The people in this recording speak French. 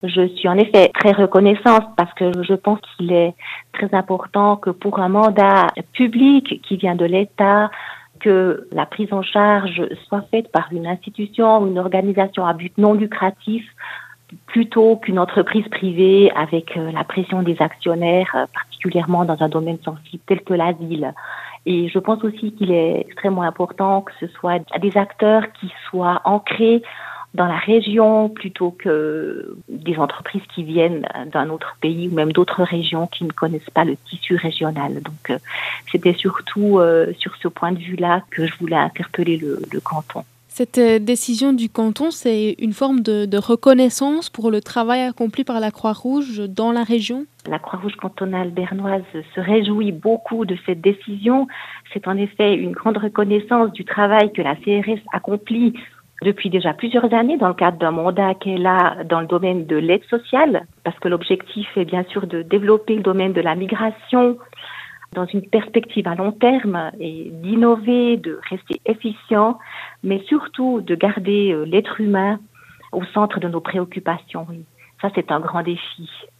Je suis en effet très reconnaissante parce que je pense qu'il est très important que pour un mandat public qui vient de l'État, que la prise en charge soit faite par une institution ou une organisation à but non lucratif plutôt qu'une entreprise privée avec la pression des actionnaires, particulièrement dans un domaine sensible tel que l'asile. Et je pense aussi qu'il est extrêmement important que ce soit des acteurs qui soient ancrés dans la région plutôt que des entreprises qui viennent d'un autre pays ou même d'autres régions qui ne connaissent pas le tissu régional. Donc, c'était surtout sur ce point de vue-là que je voulais interpeller le canton. Cette décision du canton, c'est une forme de reconnaissance pour le travail accompli par la Croix-Rouge dans la région? La Croix-Rouge cantonale bernoise se réjouit beaucoup de cette décision. C'est en effet une grande reconnaissance du travail que la CRS accomplit depuis déjà plusieurs années dans le cadre d'un mandat qu'elle a dans le domaine de l'aide sociale, parce que l'objectif est bien sûr de développer le domaine de la migration dans une perspective à long terme et d'innover, de rester efficient, mais surtout de garder l'être humain au centre de nos préoccupations. Oui. Ça, c'est un grand défi.